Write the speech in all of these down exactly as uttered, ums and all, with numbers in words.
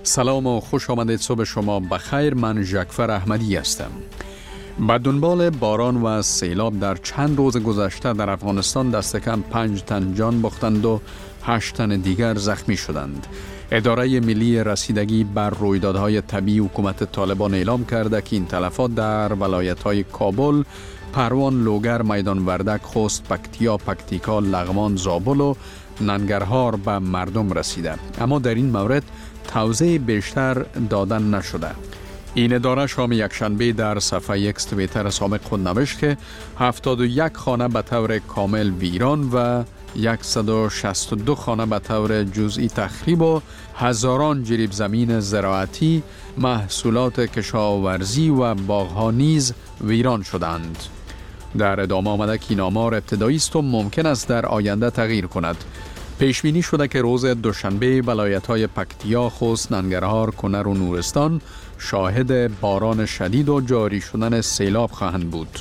سلام و خوش آمدید. صبح شما بخیر. من ژکفر احمدی هستم. با دنبال باران و سیلاب در چند روز گذشته در افغانستان دست کم پنج تن جان باختند و هشت تن دیگر زخمی شدند. اداره ملی رسیدگی بر رویدادهای طبیعی حکومت طالبان اعلام کرده که این تلفات در ولایت‌های کابل، پروان، لوگر، میدان وردک، خوست، پکتیا، پکتیکا، لغمان، زابل و ننگرهار به مردم رسیده، اما در این مورد توضیح بیشتر دادن نشده. این اداره شام یکشنبه در صفحه اکس توییتر سابق خود نوشت که هفتاد و یک خانه به طور کامل ویران و صد و شصت و دو خانه به طور جزئی تخریب و هزاران جریب زمین زراعتی، محصولات کشاورزی و باغ‌ها نیز ویران شدند. در ادامه آمده که این آمار ابتدایی است و ممکن است در آینده تغییر کند. پیش بینی شده که روز دوشنبه ولایت‌های پکتیا، خوست، ننگرهار، کنر و نورستان شاهد باران شدید و جاری شدن سیلاب خواهند بود.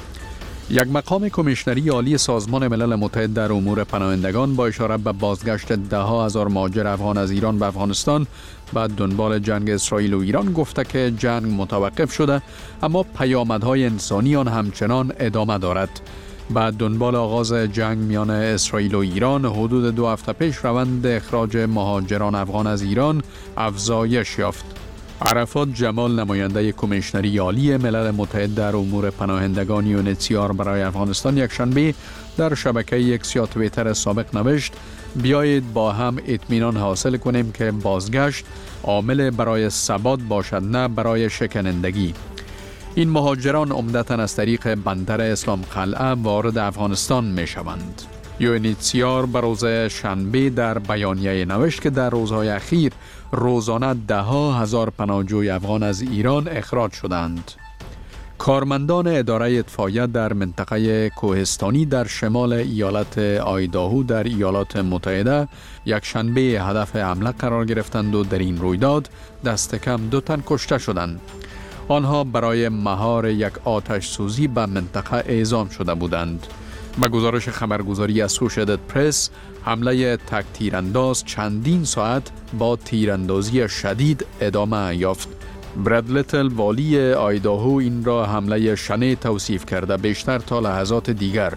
یک مقام کمیشنری عالی سازمان ملل متحد در امور پناهندگان با اشاره به بازگشت ده ها هزار مهاجر افغان از ایران به افغانستان بعد دنبال جنگ اسرائیل و ایران گفته که جنگ متوقف شده، اما پیامدهای انسانی آن همچنان ادامه دارد. بعد دنبال آغاز جنگ میان اسرائیل و ایران، حدود دو هفته پیش روند اخراج مهاجران افغان از ایران افزایش یافت. عرفات جمال، نماینده کمیشنری عالی ملل متحد در امور پناهندگان یونیسیار برای افغانستان، یکشنبه در شبکه ایکس یا توییتر سابق نوشت: بیایید با هم اطمینان حاصل کنیم که بازگشت عامل برای ثبات باشد، نه برای شکنندگی. این مهاجران عمدتاً از طریق بندر اسلام قلعه وارد افغانستان می شوند. یونیسیار به روز شنبه در بیانیه نوشت که در روزهای اخیر روزانه ده ها هزار پناهجوی افغان از ایران اخراج شدند. کارمندان اداره اطفائیه در منطقه کوهستانی در شمال ایالت آیداهو در ایالات متحده یک شنبه هدف حمله قرار گرفتند و در این رویداد دست کم دو تن کشته شدند. آنها برای مهار یک آتش سوزی به منطقه اعزام شده بودند. به گزارش خبرگزاری اسوشییتد پرس، حمله تک تیرانداز چندین ساعت با تیراندازی شدید ادامه یافت. براد لیتل، والی آیداهو، این را حمله شنیع توصیف کرده، بیشتر تا لحظات دیگر.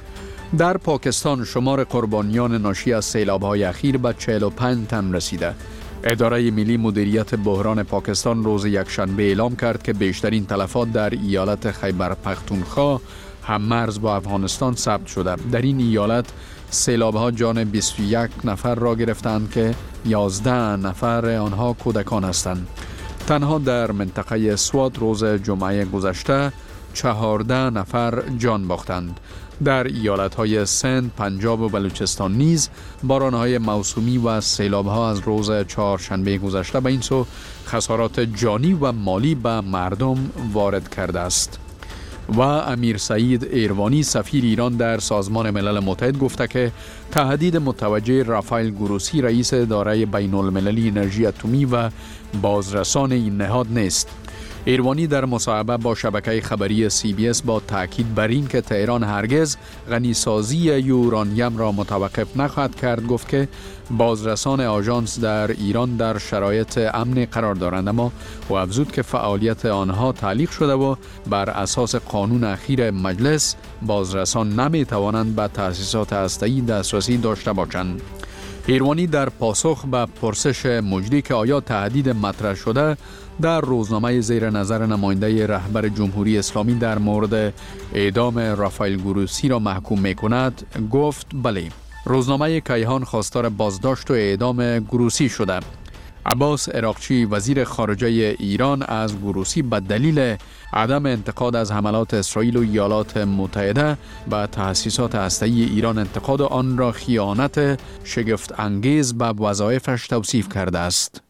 در پاکستان شمار قربانیان ناشی از سیلاب‌های اخیر به چهل و پنج تن رسیده. اداره ملی مدیریت بحران پاکستان روز یکشنبه اعلام کرد که بیشترین تلفات در ایالت خیبر پختونخوا هم مرز با افغانستان ثبت شده. در این ایالت سیلاب‌ها جان بیست و یک نفر را گرفتند که یازده نفر آنها کودکان هستند. تنها در منطقه سوات روز جمعه گذشته چهارده نفر جان باختند. در ایالت‌های سند، پنجاب و بلوچستان نیز باران‌های موسومی و سیلاب‌ها از روز چهارشنبه گذشته به این سو خسارات جانی و مالی به مردم وارد کرده است. و امیر سعید ایروانی، سفیر ایران در سازمان ملل متحد، گفته که تهدید متوجه رافائل گروسی، رئیس اداره بین المللی انرژی اتمی و بازرسان این نهاد نیست. ایروانی در مصاحبه با شبکه خبری سی بی اس با تاکید بر این که تهران هرگز غنیسازی یورانیم را متوقف نخواهد کرد گفت که بازرسان آژانس در ایران در شرایط امن قرار دارند، اما او افزود که فعالیت آنها تعلیق شده و بر اساس قانون اخیر مجلس بازرسان نمی توانند به تأسیسات هسته‌ای دسترسی داشته باشند. ایروانی در پاسخ به پرسش مجری که آیا تهدید مطرح شده در روزنامه زیر نظر نماینده رهبر جمهوری اسلامی در مورد اعدام رافائل گروسی را محکوم می کند، گفت بله. روزنامه کیهان خواستار بازداشت و اعدام گروسی شده. عباس عراقچی، وزیر خارجه ایران، از گروسی به دلیل عدم انتقاد از حملات اسرائیل و ایالات متحده به تأسیسات هسته‌ای ایران انتقاد آن را خیانت شگفت انگیز به وظایفش توصیف کرده است.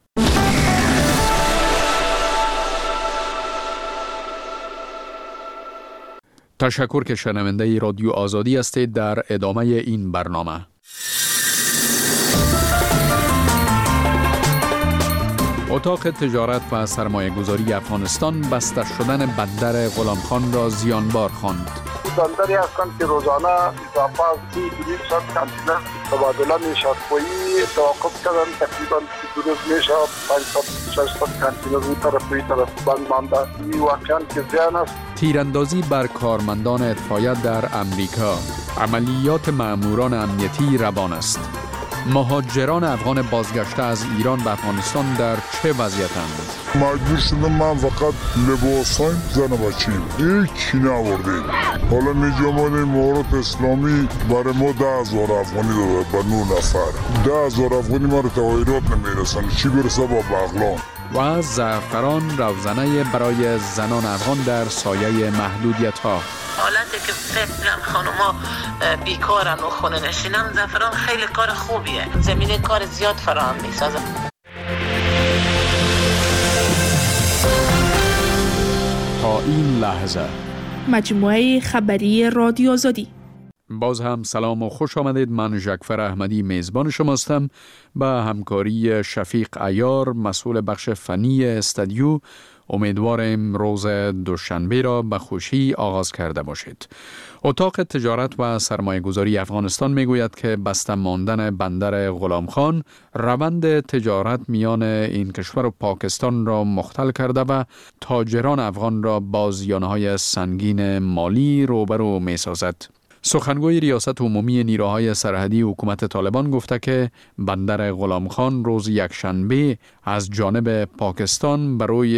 تشکر که شنونده رادیو آزادی هستید. در ادامه این برنامه اتاق تجارت و سرمایه گذاری افغانستان بسته شدن بندر غلام خان را زیانبار خواند. بندری هستند که روزانه اضافه از سی تا دویست کانتینر تبادله میشه. پایی توقف کردن تقریبا دو روز میشه پانصد ششصد کانتینر اون طرف این طرف بند مانده. این واقعا که زیان است. تیراندازی بر کارمندان اطفایه در امریکا. عملیات ماموران امنیتی روان است. مهاجران افغان بازگشته از ایران به افغانستان در چه وضعیتند؟ مجبور شدم من فقط لباسایم زن و بچه‌ایم هیچی نآوردیم. حالا میجا آمدیم امارات اسلامی برای ما ده هزار افغانی داده به نه نفر. ده هزار افغانی ما رو تغییرات نمیرسن، چی برسه با بغلان. و زعفران روزنه برای زنان افغان در سایه محدودیت ها. حالتی که فکرم خانوما بیکارن و خونه نشینن، زعفران خیلی کار خوبیه، زمینه کار زیاد فراهم میسازه. تا این لحظه مجموعه خبری رادیو آزادی. باز هم سلام و خوش آمدید. من جعفر احمدی میزبان شماستم. با همکاری شفیق عیار مسئول بخش فنی استودیو امیدواریم روز دوشنبه را به خوشی آغاز کرده باشید. اتاق تجارت و سرمایه گذاری افغانستان می گوید که بسته ماندن بندر غلام خان روند تجارت میان این کشور و پاکستان را مختل کرده و تاجران افغان را با زیانهای سنگین مالی روبرو می سازد. سخنگوی ریاست عمومی نیروهای سرحدی حکومت طالبان گفته که بندر غلام خان روز یکشنبه از جانب پاکستان برای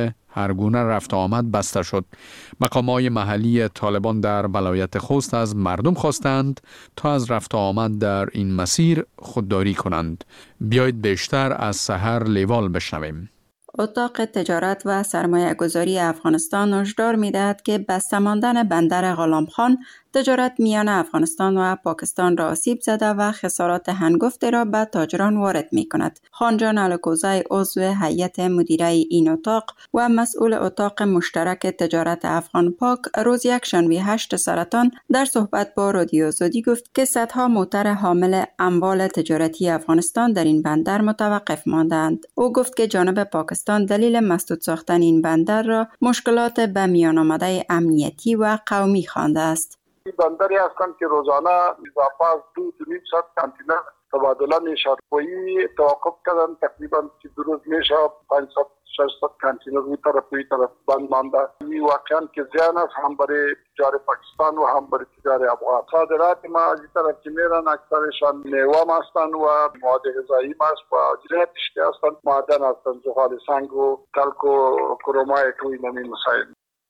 هر گونه رفت آمد بسته شد. مقامات محلی طالبان در ولایت خوست از مردم خواستند تا از رفت آمد در این مسیر خودداری کنند. بیایید بیشتر از سحر لیوال بشنویم. اتاق تجارت و سرمایه گذاری افغانستان هشدار می‌دهد که بسته ماندن بندر غلام خان تجارت میان افغانستان و پاکستان را آسیب زده و خسارات هنگفتی را به تاجران وارد می کند. خانجان الکوزی عضو هیئت مدیره این اتاق و مسئول اتاق مشترک تجارت افغان پاک روز یکشنبه هشت سرطان در صحبت با رادیو آزادی گفت که صدها موتر حامل اموال تجارتی افغانستان در این بندر متوقف ماندند. او گفت که جانب پاکستان دلیل مسدود ساختن این بندر را مشکلات به میان آمده امنیتی و قومی خوانده است. این بندری هستند که روزانه اضافه از دو تا نیم صد کانتینر تبادله میشه. پایی توقف کردن تقریبا دو روز میشه پانصد ششصد کانتینر اون طرف این طرف بند مانده. این واقعا که زیان است، هم برای تجار پاکستان و هم برای تجار افغان. صادرات ما از این طرف که میرن اکثرشان میوه هستند و مواد غذایی هست و جنسش هستند، معدن هستند، زغال سنگ و تلک و کرومای که این مسائل.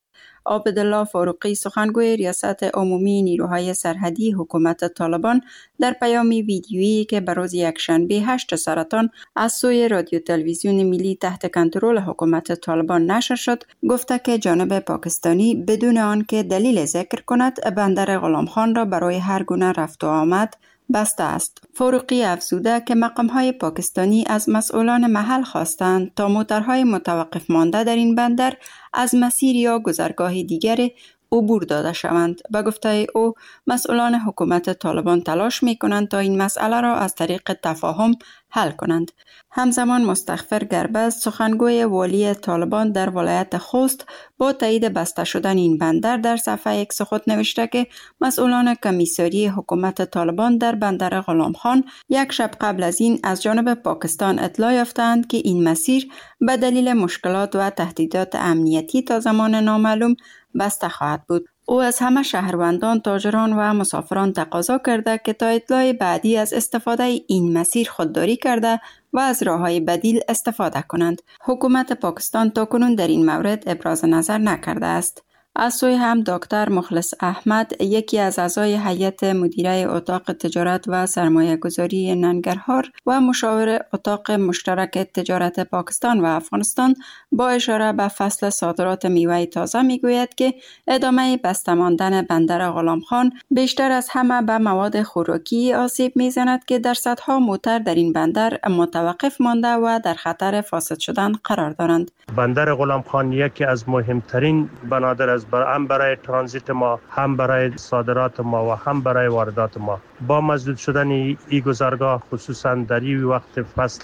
عابدالله فاروقی سخنگوی ریاست عمومی نیروهای سرحدی حکومت طالبان در پیامی ویدیویی که به روز یکشنبه هشت سرطان از سوی رادیو تلویزیون ملی تحت کنترل حکومت طالبان نشر شد گفته که جانب پاکستانی بدون آنکه دلیل ذکر کند بندر غلام خان را برای هر گونه رفت و آمد بسته است. فاروقی افزوده که مقام‌های پاکستانی از مسئولان محل خواستند تا موترهای متوقف مانده در این بندر از مسیر یا گذرگاه دیگر عبور داده شوند. به گفته او مسئولان حکومت طالبان تلاش می کنند تا این مسئله را از طریق تفاهم حل کنند. همزمان مستغفر گربز سخنگوی والی طالبان در ولایت خوست با تایید بسته شدن این بندر در صفحه ایکس خود نوشته که مسئولان کمیساری حکومت طالبان در بندر غلام خان یک شب قبل از این از جانب پاکستان اطلاع یافتند که این مسیر به دلیل مشکلات و تهدیدات امنیتی تا زمان نامعلوم بسته خواهد بود. او از همه شهروندان، تاجران و مسافران تقاضا کرده که تا اطلاع بعدی از استفاده این مسیر خودداری کرده و از راه‌های بدیل استفاده کنند. حکومت پاکستان تاکنون در این مورد ابراز نظر نکرده است. از سوی هم دکتر مخلص احمد یکی از اعضای هیئت مدیره اتاق تجارت و سرمایه گذاری ننگرهار و مشاور اتاق مشترک تجارت پاکستان و افغانستان با اشاره به فصل صادرات میوه تازه میگوید که ادامه بسته ماندن بندر غلام خان بیشتر از همه به مواد خوراکی آسیب میزند که درصدها موتر در این بندر متوقف مانده و در خطر فاسد شدن قرار دارند. بندر غلام خان یکی از مهمترین بنادر از هم برای ترانزیت ما، هم برای صادرات ما و هم برای واردات ما. با مسدود شدن این گذرگاه خصوصا در این وقت فصل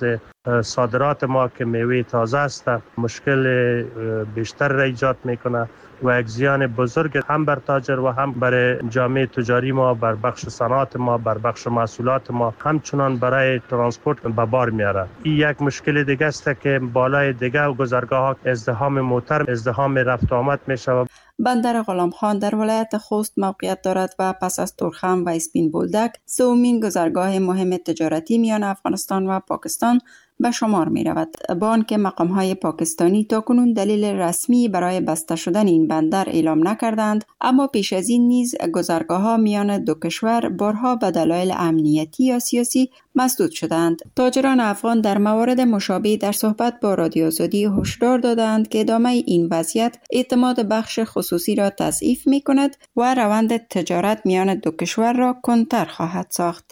صادرات ما که میوه تازه است مشکل بیشتر را ایجاد میکنه و یک زیان بزرگ هم بر تاجر و هم بر جامعه تجاری ما، بر بخش صنعت ما، بر بخش محصولات ما، همچنان برای ترانسپورت به بار میاره. این یک مشکل دیگه است که بالای دیگه و گذرگاه ها ازدحام موتر، ازدحام رفت آمد میشه. بندر غلام خان در ولایت خوست موقعیت دارد و پس از تورخم و اسپین بولدک سومین گذرگاه مهم تجارتی میان افغانستان و پاکستان به شمار می رود. با آنکه مقام های پاکستانی تاکنون دلیل رسمی برای بسته شدن این بندر اعلام نکردند، اما پیش از این نیز گذرگاه ها میان دو کشور بارها به دلایل امنیتی یا سیاسی مسدود شدند. تاجران افغان در موارد مشابه در صحبت با رادیو آزادی هشدار دادند که ادامه این وضعیت اعتماد بخش خصوصی را تضعیف می کند و روند تجارت میان دو کشور را کندتر خواهد ساخت.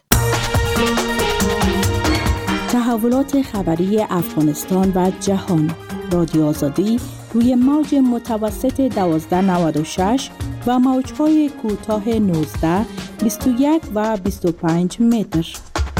تحولات خبری افغانستان و جهان. رادیو آزادی روی موج متوسط دوازده نود و شش و موج‌های کوتاه نوزده، بیست و یک و بیست و پنج متر.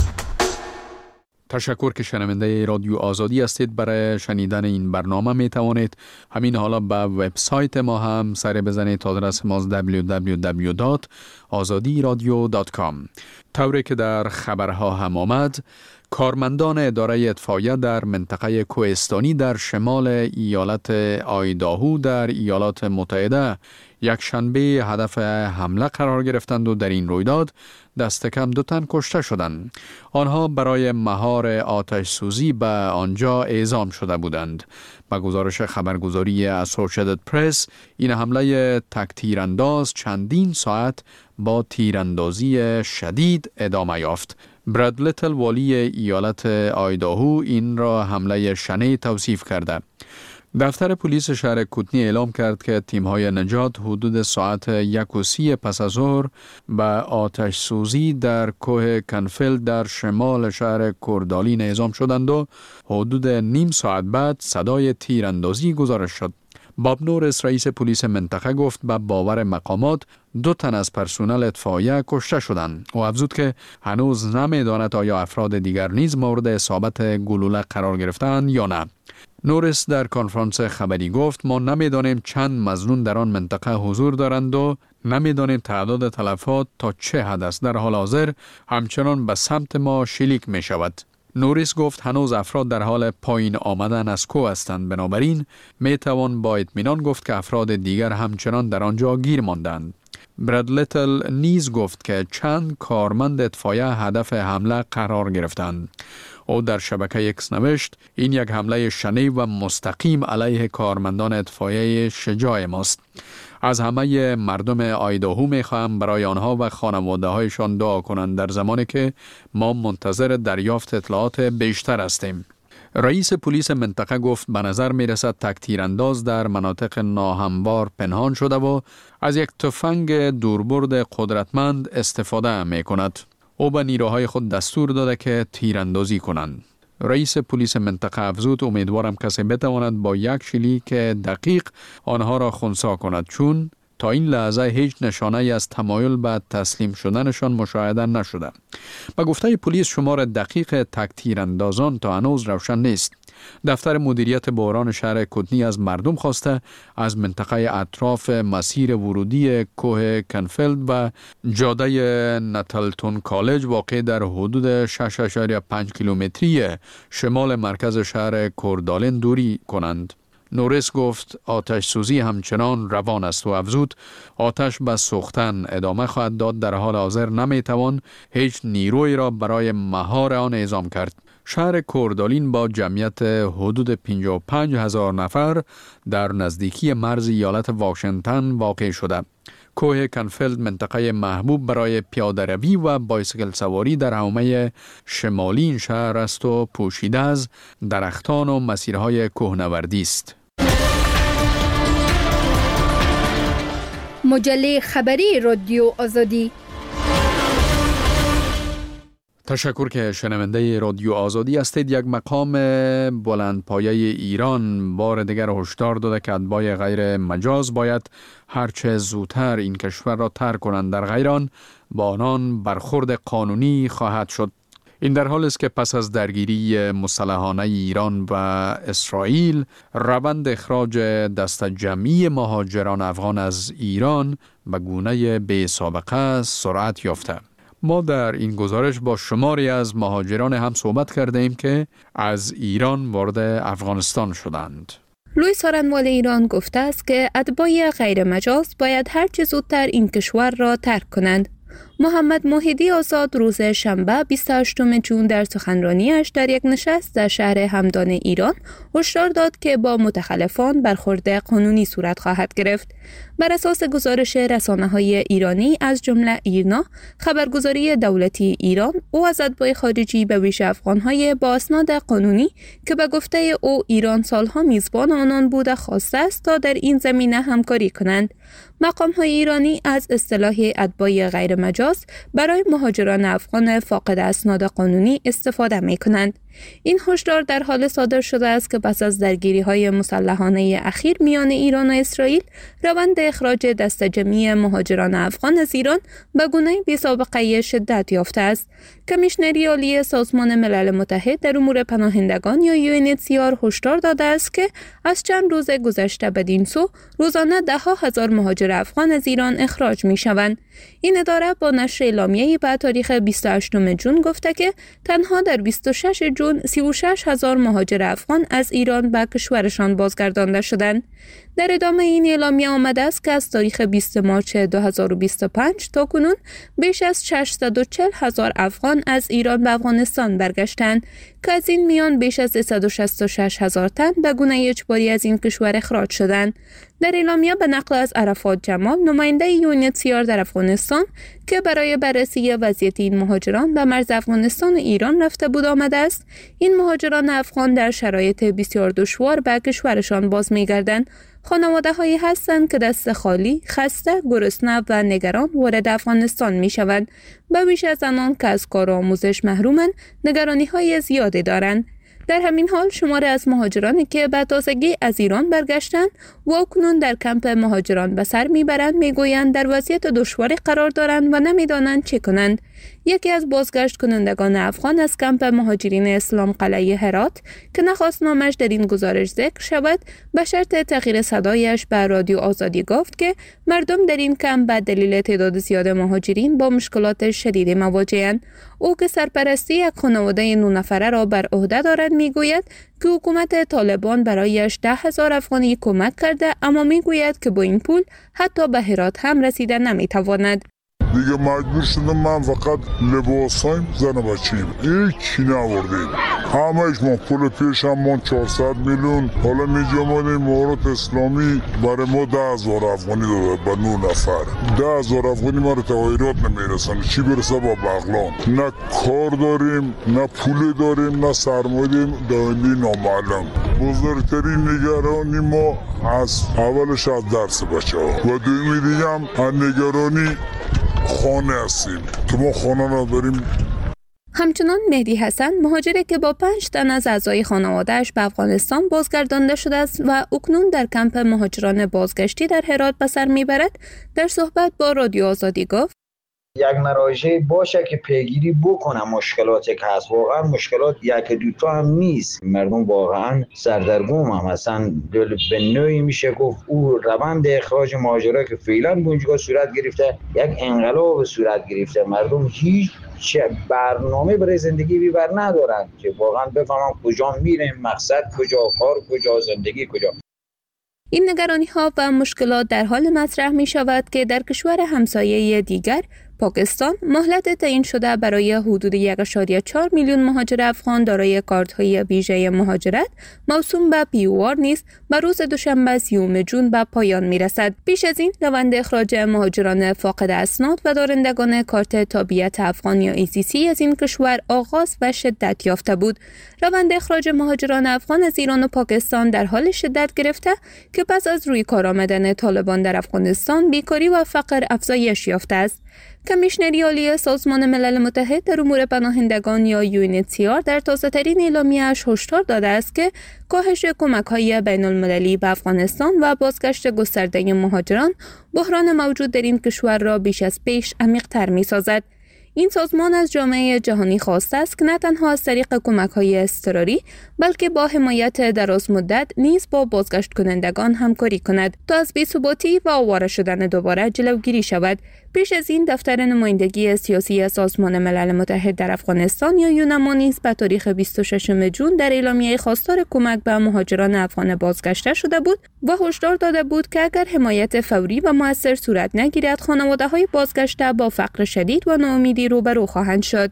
تشکر که شنونده رادیو آزادی هستید. برای شنیدن این برنامه می توانید همین حالا به وبسایت ما هم سر بزنید. آدرس ما دبلیو دبلیو دبلیو دات آزادی رادیو دات کام. طوری که در خبرها هم آمد، کارمندان اداره اطفائیه در منطقه کوهستانی در شمال ایالت آیداهو در ایالات متحده یک شنبه هدف حمله قرار گرفتند و در این رویداد دست کم دو تن کشته شدند. آنها برای مهار آتش سوزی به آنجا اعزام شده بودند. با گزارش خبرگزاری اسوسییتد پرس، این حمله تک تیرانداز چندین ساعت با تیراندازی شدید ادامه یافت. براد لیتل والی ایالت آیداهو این را حمله شنیع توصیف کرده. دفتر پلیس شهر کوتنی اعلام کرد که تیم‌های نجات حدود ساعت یک و سی پس از ظهر به آتش سوزی در کوه کنفیلد در شمال شهر کوردالین اعزام شدند و حدود نیم ساعت بعد صدای تیراندازی گزارش شد. باب نورس رئیس پلیس منطقه گفت به باور مقامات دو تن از پرسنل اطفائیه کشته شدند و افزود که هنوز نمی‌داند آیا افراد دیگر نیز مورد اصابت گلوله قرار گرفتند یا نه. نورس در کنفرانس خبری گفت ما نمی‌دانیم چند مظنون در آن منطقه حضور دارند و نمی‌دانیم تعداد تلفات تا چه حد است. در حال حاضر همچنان به سمت ما شلیک می‌شود. نوریس گفت هنوز افراد در حال پایین آمدن از کوه هستند، بنابراین می توان با اطمینان گفت که افراد دیگر همچنان در آنجا گیر ماندند. براد لیتل نیز گفت که چند کارمند اطفائیه هدف حمله قرار گرفتند. او در شبکه اکس نوشت این یک حمله شنیع و مستقیم علیه کارمندان اطفائیه شجاع ماست. از همه مردم آیداهو می‌خواهم برای آنها و خانواده‌هایشان دعا کنند در زمانی که ما منتظر دریافت اطلاعات بیشتر هستیم. رئیس پلیس منطقه گفت به نظر می‌رسد تک تیرانداز در مناطق ناهموار پنهان شده و از یک تفنگ دوربرد قدرتمند استفاده می‌کند. او به نیروهای خود دستور داده که تیراندازی کنند. رئیس پلیس منطقه افزود امیدوارم کسی بتواند با یک شلیک دقیق آنها را خنثی کند، چون تا این لحظه هیچ نشانه ای از تمایل به تسلیم شدنشان مشاهده نشده. با گفته پلیس شمار دقیق تک تیراندازان تا هنوز روشن نیست. دفتر مدیریت بحران شهر کوتنی از مردم خواسته از منطقه اطراف مسیر ورودی کوه کنفیلد و جاده نتلتون کالج واقع در حدود شش ممیز پنج کیلومتری شمال مرکز شهر کوردالین دوری کنند. نورس گفت آتش سوزی همچنان روان است و افزود آتش به سوختن ادامه خواهد داد. در حال حاضر نمیتوان هیچ نیروی را برای مهار آن اعزام کرد. شهر کوردالین با جمعیت حدود پنجاه و پنج هزار نفر در نزدیکی مرز ایالت واشنگتن واقع شده. کوه کنفیلد منطقه محبوب برای پیاده روی و بایسکل سواری در حومه شمالی این شهر است و پوشیده از درختان و مسیرهای کوهنوردی است. مجله خبری رادیو آزادی. تشکر که شنونده رادیو آزادی هستید. یک مقام بلندپایه ایران بار دیگر هشدار داده که اتباع غیر مجاز باید هرچه زودتر این کشور را ترک کنند، در غیر آن با آنان برخورد قانونی خواهد شد. این در حالی است که پس از درگیری مسلحانه ایران و اسرائیل، روند اخراج دست جمعی مهاجران افغان از ایران به گونه بی سابقه سرعت یافته. ما در این گزارش با شماری از مهاجران هم صحبت کردیم که از ایران وارد افغانستان شدند. لوئیس آرنوال ایران گفته است که اتباع غیر مجاز باید هر چه زودتر این کشور را ترک کنند. محمد موحدی آزاد روز شنبه بیست و هشتم ژوئن در سخنرانیش در یک نشست در شهر همدان ایران هشدار داد که با متخلفان برخورد قانونی صورت خواهد گرفت. بر اساس گزارش رسانه‌های ایرانی از جمله ایرنا، خبرگزاری دولتی ایران، او از اتباع خارجی به ویژه افغان‌های با اسناد قانونی که به گفته او ایران سالها میزبان آنان بوده خواسته است تا در این زمینه همکاری کنند. مقام‌های ایرانی از اصطلاح اتباع غیر مجاز برای مهاجران افغان فاقد اسناد قانونی استفاده می‌کنند. این هشدار در حال صادر شده است که پس از درگیری‌های مسلحانه اخیر میان ایران و اسرائیل، روند اخراج دست جمعی مهاجران افغان از ایران به گونه بی‌سابقه شدت یافته است. کمیشنری عالی سازمان ملل متحد در امور پناهندگان یا یو ان اچ سی آر هشدار داده است که از چند روز گذشته بدین سو روزانه ده ها هزار مهاجر افغان از ایران اخراج می‌شوند. این اداره با نشر اعلامیه‌ای به تاریخ بیست و هشتم ژوئن گفته که تنها در بیست و ششم ژوئن سی و شش هزار مهاجر افغان از ایران به کشورشان بازگردانده شدند. در ادامه این اعلامیه آمده است که از تاریخ بیست مارس دو هزار و بیست و پنج تا کنون بیش از ششصد و چهل هزار افغان از ایران به افغانستان برگشتند که از این میان بیش از صد و شصت و شش هزار تن به گونه اجباری از این کشور اخراج شدند. در اعلامیه به نقل از عرفات جمال، نماینده یو ان اچ سی آر در افغانستان که برای بررسی وضعیت این مهاجران به مرز افغانستان و ایران رفته بود آمده است، این مهاجران افغان در شرایط بسیار دشوار به کشورشان باز می‌گردند. خانواده هایی هستند که دست خالی، خسته، گرسنه و نگران وارد افغانستان می شوند. به ویژه زنان که از کار و آموزش محرومند، نگرانی های زیادی دارند. در همین حال شماری از مهاجرانی که به تازگی از ایران برگشتند و اکنون در کمپ مهاجران به سر میبرند میگویند در وضعیت دشواری قرار دارند و نمیدانند چه کنند. یکی از بازگشت کنندگان افغان از کمپ مهاجرین اسلام قلعه هرات که نخواست نامش در این گزارش ذکر شود، به شرط تغییر صدایش به رادیو آزادی گفت که مردم در این کمپ به دلیل تعداد زیاد مهاجرین با مشکلات شدید مواجه‌اند. او که سرپرستی یک خانواده نه نفره را بر عهده دارد میگوید که حکومت طالبان برایش ده هزار افغانی کمک کرده، اما میگوید که با این پول حتی به هرات هم رسیده نمیتواند. دیگه مجبور شدم من فقط لباسایم زن بچیم هیچی نوردیم، همهش ما پول پیش هم من چهارصد میلیون. حالا میجا ماده امارات اسلامی برای ما ده هزار افغانی داده به نه نفر. ده هزار افغانی ما رو تغییرات نمیرسن، چی برسه با بغلان. نه کار داریم، نه پول داریم، نه سرمایه داریم، دایندی نامعلم. بزرگترین نگرانی ما از اولش از درس بچه ها و دومی دیگه هم نگرانی خانه هستیم که ما خانه نداریم. همچنان مهدی حسن، مهاجری که با پنج تن از اعضای خانواده‌اش به افغانستان بازگردانده شده است و اکنون در کمپ مهاجران بازگشتی در هرات به سر میبرد، در صحبت با رادیو آزادی گفت: یک مراجعه باشه که پیگیری بکنه مشکلاتی که هست. واقعا مشکلات یک دوتا هم نیست، مردم واقعا سردرگم هم هستن. به نوعی میشه گفت او روند اخراج مهاجرا که فعلا بونجگاه صورت گرفته یک انقلاب صورت گرفته. مردم هیچ برنامه برای زندگی بیبر ندارن که واقعا بفهمن کجا میرن، مقصد کجا، کار کجا، زندگی کجا. این نگرانی ها و مشکلات در حال مطرح می شود که در کشور همسایه دیگر پاکستان مهلت تعیین شده برای حدود یک ممیز چهار میلیون مهاجر افغان دارای کارت‌های ویژه مهاجرت موسوم به پی او آر نیز به روز دوشنبه سیوم ژوئن به پایان می‌رسد. پیش از این روند اخراج مهاجران فاقد اسناد و دارندگان کارت تابعیت افغان یا ای سی سی از این کشور آغاز و شدت یافته بود. روند اخراج مهاجران افغان از ایران و پاکستان در حال شدت گرفته که پس از روی کار آمدن طالبان در افغانستان بیکاری و فقر افزایش یافته است. کمیشنری عالی سازمان ملل متحد در امور پناهندگان یا یو ان اچ سی آر در تازه‌ترین اعلامیه‌اش هشدار داده است که کاهش کمک‌های بین‌المللی به افغانستان و بازگشت گسترده مهاجران بحران موجود در این کشور را بیش از پیش عمیق‌تر می‌سازد. این سازمان از جامعه جهانی خواسته است که نه تنها از طریق کمک‌های اضطراری بلکه با حمایت دراز مدت نیز با بازگشت کنندگان همکاری کند تا از بی‌ثباتی و آواره شدن دوباره جلوگیری شود. پیش از این دفتر نمایندگی سیاسی سازمان ملل متحد در افغانستان یا یونما نیز به تاریخ بیست و ششم جون در اعلامیه خواستار کمک به مهاجران افغان بازگشته شده بود و هشدار داده بود که اگر حمایت فوری و مؤثر صورت نگیرد خانواده‌های بازگشته با فقر شدید و ناامیدی روبرو خواهند شد.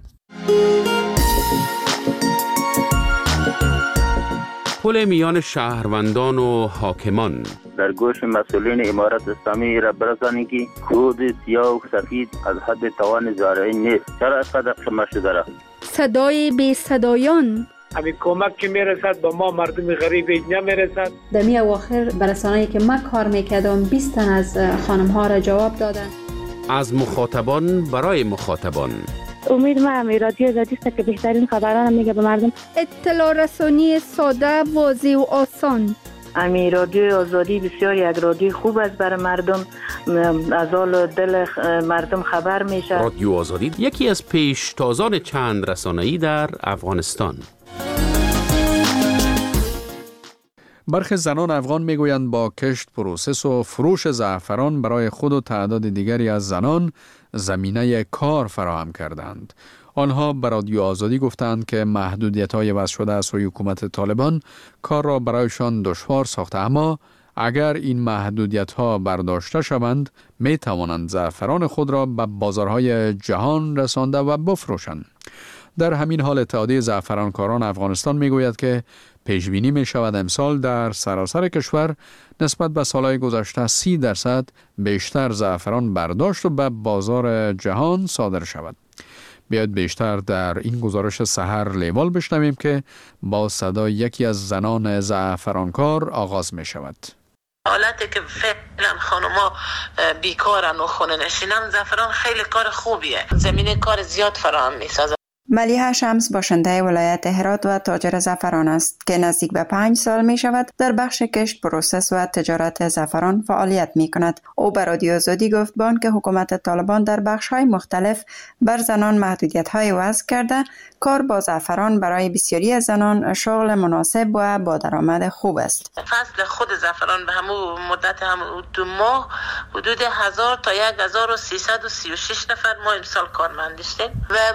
پل میان شهروندان و حاکمان در گوش مسئولین امارت اسلامی را برسانید که کود سیاه و سفید از حد توان زارعی نیست. چرا اینقدر خمه شده را؟ صدای بی صدایان همین کمک که میرسد به ما مردم غریب نمیرسد. در می اواخر برسانه‌ای که من کار میکردم بیست تن از خانم ها را جواب دادن. از مخاطبان برای مخاطبان. امید ما همی رادیو آزادی است که بهترین خبران میگه به مردم. اطلاع رسانی ساده، واضح و آسان. امی رادیو آزادی بسیار یک رادیو خوب است برای مردم، از حال دل مردم خبر میشه. رادیو آزادی یکی از پیشتازان چند رسانه‌ای در افغانستان. برخی زنان افغان میگویند با کشت، پروسس و فروش زعفران برای خود و تعداد دیگری از زنان زمینه کار فراهم کردند. آنها به رادیو آزادی گفتند که محدودیت‌های وضع شده از سوی حکومت طالبان کار را برایشان دشوار ساخته، اما اگر این محدودیت‌ها برداشته شوند می توانند زعفران خود را به بازارهای جهان رسانده و بفروشند. در همین حال اتحادیه زعفرانکاران افغانستان میگوید که پیش بینی می شود امسال در سراسر کشور نسبت به سالهای گذشته سی درصد بیشتر زعفران برداشت و به بازار جهان صادر شود. بیاید بیشتر در این گزارش سحر لیوال بشنویم که با صدای یکی از زنان زعفرانکار آغاز می شود. حالتی که فعلا خانوما بیکارن و خونه نشینن، زعفران خیلی کار خوبیه، زمینه کار زیاد فراهم میسازه. ملیحه شمس باشنده ولایت هرات و تاجر زعفران است که نزدیک به پنج سال می شود در بخش کشت، پروسس و تجارت زعفران فعالیت می کند. او به رادیو آزادی گفت بان که حکومت طالبان در بخش های مختلف بر زنان محدودیت های وضع کرده، کار با زعفران برای بسیاری از زنان شغل مناسب و با درآمد خوب است. فصل خود زعفران به همون مدت همون دو ماه حدود هزار تا یک هزار و سیصد و سی و شش نفر ما امسال کارمند داشتیم و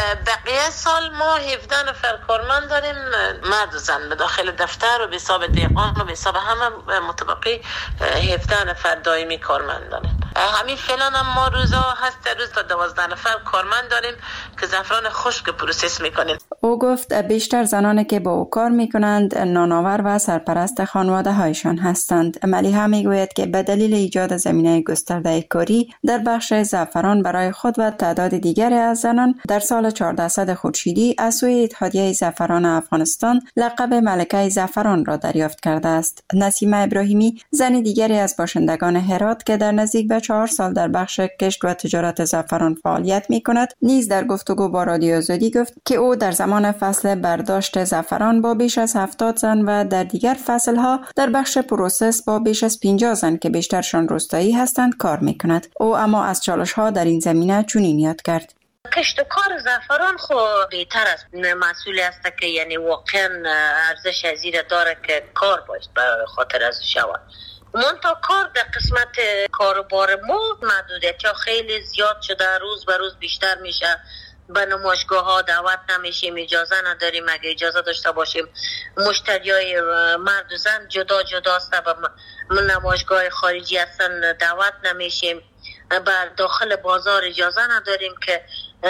بقیه سال ما هفده نفر کارمند داریم، مرد و زن، به داخل دفتر و به حساب دیقان و به حساب همه متبقی هفده نفر دائمی کارمند داریم. همین فعلا هم ما روزا هست روز تا دوازده نفر کارمند داریم که زعفران خشک پروسس میکنیم. او گفت بیشتر زنانی که با او کار میکنند نانآور و سرپرست خانواده هایشان هستند. ملیحه میگوید که به دلیل ایجاد زمینه گسترده کاری در بخش زعفران برای خود و تعداد دیگری از زنان، در سال چهاردهصد خورشیدی از سوی اتحادیه زعفران افغانستان لقب ملکه زعفران را دریافت کرده است. نسیمه ابراهیمی، زن دیگری از باشندگان هرات که در نزدیک به چهار سال در بخش کشت و تجارت زعفران فعالیت می کند، نیز در گفتگو با رادیو آزادی گفت که او در زمان فصل برداشت زعفران با بیش از هفتاد زن و در دیگر فصلها در بخش پروسس با بیش از پنجاه زن که بیشترشان روستایی هستند کار می کند. او اما از چالش‌ها در این زمینه چنین یاد کرد. کشت و کار زعفران خو بهتر است، مسئول است که یعنی واقعا ارزش ازیر داره که کار باید برای خاطر از شود. منتها کار در قسمت کاروبار ما محدودیت ها خیلی زیاد شده، روز به روز بیشتر میشه. به نمایشگاه ها دعوت نمیشیم، اجازه نداریم. اگه اجازه داشته باشیم مشتری های مرد و زن جدا جدا است، به نمایشگاه خارجی هستن دعوت نمیشیم. بر داخل بازار اجازه نداریم که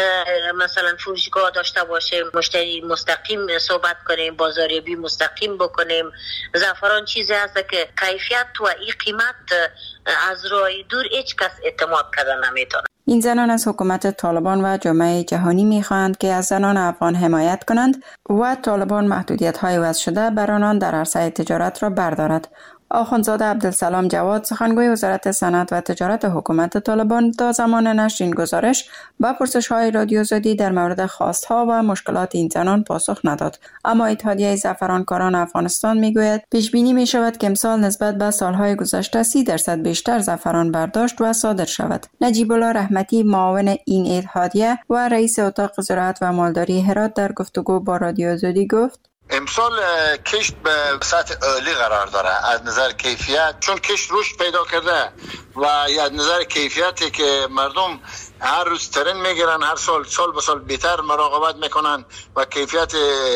مثلا فروشگاه داشته باشیم، مشتری مستقیم صحبت کنیم، بازاریابی مستقیم بکنیم. زعفران چیزی هست که کیفیت و این قیمت از راه دور هیچ کس اعتماد کردن نمیتونه. این زنان از حکومت طالبان و جامعه جهانی می‌خواهند که از زنان افغان حمایت کنند و طالبان محدودیت‌های وضع شده بر آنان در عرصه تجارت را بردارد. آخوندزاده عبدالسلام جواد سخنگوی وزارت صنعت و تجارت حکومت طالبان تا زمان نشر این گزارش با پرسش‌های رادیو آزادی در مورد خواست‌ها و مشکلات این زنان پاسخ نداد. اما اتحادیه زعفرانکاران افغانستان میگوید پیش بینی می شود که امسال نسبت به سالهای گذشته سی درصد بیشتر زعفران برداشت و صادر شود. نجیب الله رحمتی معاون این اتحادیه و رئیس اتاق زراعت و مالداری هرات در گفتگو با رادیو آزادی گفت امسال کشت به سطح عالی قرار داره از نظر کیفیت، چون کشت رشد پیدا کرده و از نظر کیفیتی که مردم هر روز ترین میگیرن، هر سال سال به سال بهتر مراقبت میکنن و کیفیت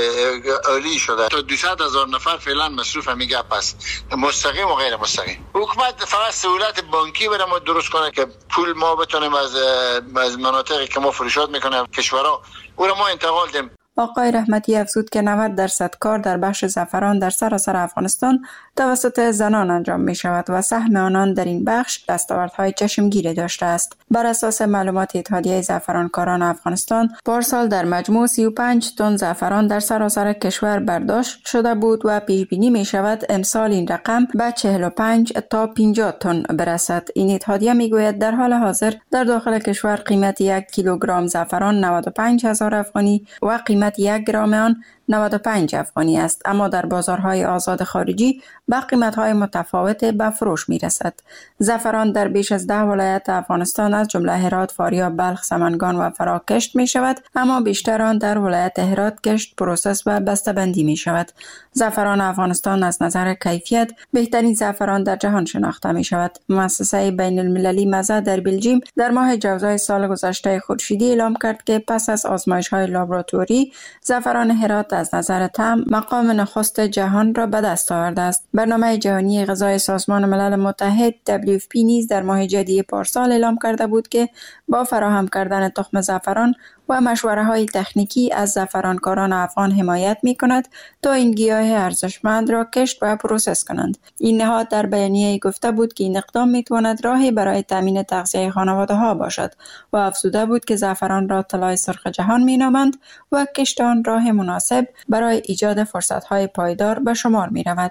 عالی شده. تا دویست هزار نفر فعلا مصروف همین گپ است، مستقیم و غیر مستقیم. حکومت فقط سهولت بانکی برای ما درست کنه که پول ما بتونیم از از مناطقی که ما فروشات میکنیم کشورها او را ما انتقال دیم. آقای رحمتی افزود که نود درصد کار در بخش زعفران در سراسر افغانستان توسط زنان انجام می شود و سهم آنان در این بخش دستاوردهای چشمگیری داشته است. بر اساس معلومات اتحادیه زعفرانکاران افغانستان پارسال در مجموع سی و پنج تن زعفران در سراسر کشور برداشت شده بود و پیش بینی می شود امسال این رقم به چهل و پنج تا پنجاه تن برسد. این اتحادیه می گوید در حال حاضر در داخل کشور قیمت یک کیلوگرم زعفران نود و پنج هزار افغانی و قیمت یک گرم آن نود و پنج افغانی است، اما در بازارهای آزاد خارجی با قیمت‌های متفاوت به فروش می‌رسد. زعفران در بیش از ده ولایت افغانستان از جمله هرات، فاریاب، بلخ، سمنگان و فرا کشت می‌شود، اما بیشتر آن در ولایت هرات کشت، پروسس و بسته‌بندی می‌شود. زعفران افغانستان از نظر کیفیت بهترین زعفران در جهان شناخته می‌شود. مؤسسه بین المللی مزه در بلژیم در ماه جوزای سال گذشته خورشیدی اعلام کرد که پس از آزمایش‌های لابراتوری زعفران هرات از نظر طعم مقام نخست جهان را به دست آورده است. برنامه جهانی غذای سازمان ملل متحد دبلیو اف پی نیز در ماه جدی پارسال اعلام کرده بود که با فراهم کردن تخم زعفران و مشوره‌های تکنیکی از زعفرانکاران افغان حمایت می‌کند تا این گیاه ارزشمند را کشت و پروسس کنند. این نهاد در بیانیه گفته بود که این اقدام می‌تواند راهی برای تامین تغذیه خانواده‌ها باشد و افزوده بود که زعفران را طلای سرخ جهان می‌نامند و کشت آن راه مناسب برای ایجاد فرصت‌های پایدار به شمار می‌رود.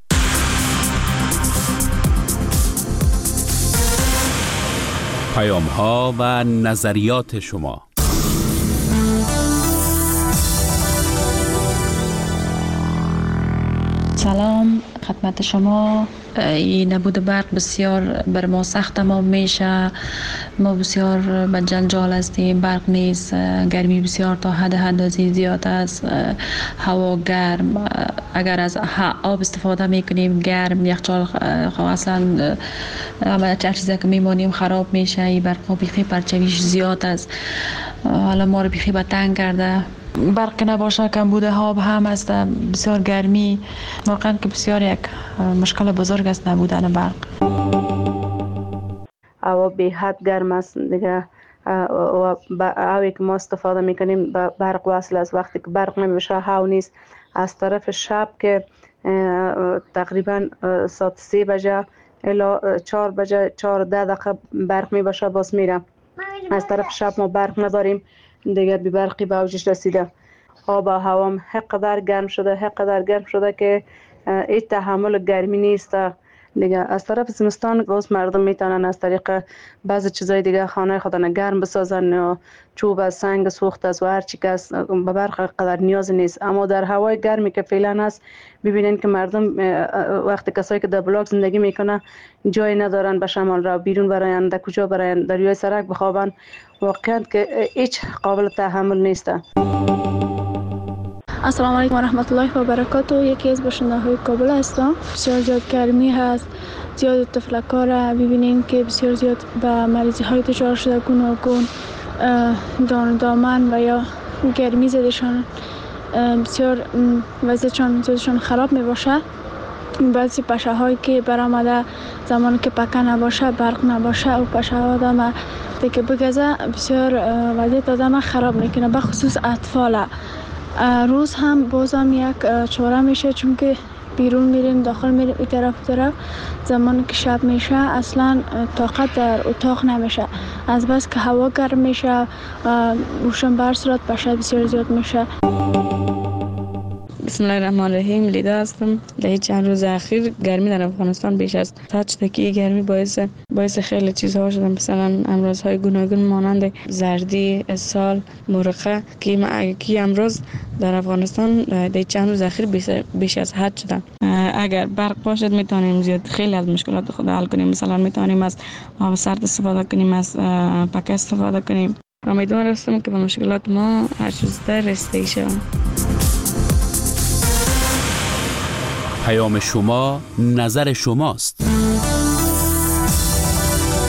پیام‌ها و نظریات شما. سلام خدمت شما. این نبود برق بسیار بر ما سخت تمام میشه. ما بسیار به جنجال هستیم. برق نیست، گرمی بسیار تا حد حدازی زیاد است، هوا گرم. اگر از آب استفاده میکنیم گرم، یخچال اصلا همه چیزی که میمانیم خراب میشه. این برق بیخی پرچویش زیاد است، حالا ما رو بیخی به تنگ کرده. برق نباشه کمبود آب هم است، بسیار گرمی. واقعا که بسیار یک مشکل بزرگ است نبودن برق. هوا به حد گرم است دیگه و هایی که ما استفاده میکنیم برق وصل است. وقتی که برق نمیشه هوا نیست. از طرف شب که تقریبا ساعت سه بجه الا چهار بجه چهار ده دقیقه برق میباشه باز میره. از طرف شب ما برق نداریم دیگه، بی برقی به اوجش رسیده. آب و هوام حقدر گرم شده حقدر گرم شده که هیچ تحمل گرمی نیست دیگه. از طرف زمستان باز مردم میتونن از طریق بعضی چیزای دیگه خانه خودن گرم بسازن، و چوب از سنگ سوخت از و هر چی که به برق قدر نیاز نیست. اما در هوای گرمی که فعلا هست ببینین که مردم وقتی کسایی که در بلاک زندگی میکنه جای ندارن به شمال را بیرون براین، در کجا براین، در روی سرک بخوابن. واقعا که هیچ قابل تحمل نیست. السلام علیکم و رحمت الله و برکاته. یکی از باشنده‌های کابل هستم. بسیار زیاد گرمی هست، زیاد تفلک‌ها را ببینیم که بسیار زیاد به مریضی های دچار شده، گوناگون دان دامن و یا گرمی زدشان بسیار وضعشان زیادشان خراب می باشه. بعضی پشه هایی که برآمده زمانی که پکه نباشه، برق نباشه و پشه ها آدم دیگه بگذه بسیار وضعیت آدم خراب میکنه، به خصوص اطفال. روز هم بازم یک چاره میشه، چون که بیرون میریم داخل میریم این طرف طرف. زمانی که شب میشه اصلا طاقت در اتاق نمیشه، از بس که هوا گرم میشه و روشن بر صورت پشه بسیار زیاد میشه. بسم الله الرحمن الرحیم. لیدا هستم. در چند روز اخیر گرمی در افغانستان بیش از حد شده که گرمی باعث باعث خیلی چیزها شده، مثلا امراض‌های گوناگون مانند زردی، اسهال، مرقه که کی امراض در افغانستان در چند روز اخیر بیش از حد شده. اگر برق باشد میتونیم زیاد خیلی از مشکلات خود حل کنیم. مثلا میتونیم از آب سرد استفاده کنیم، از پکه استفاده کنیم. امیدوار هستم که به مشکلات ما هر چه زودتر رسیدگی شویم. پیام شما نظر شماست.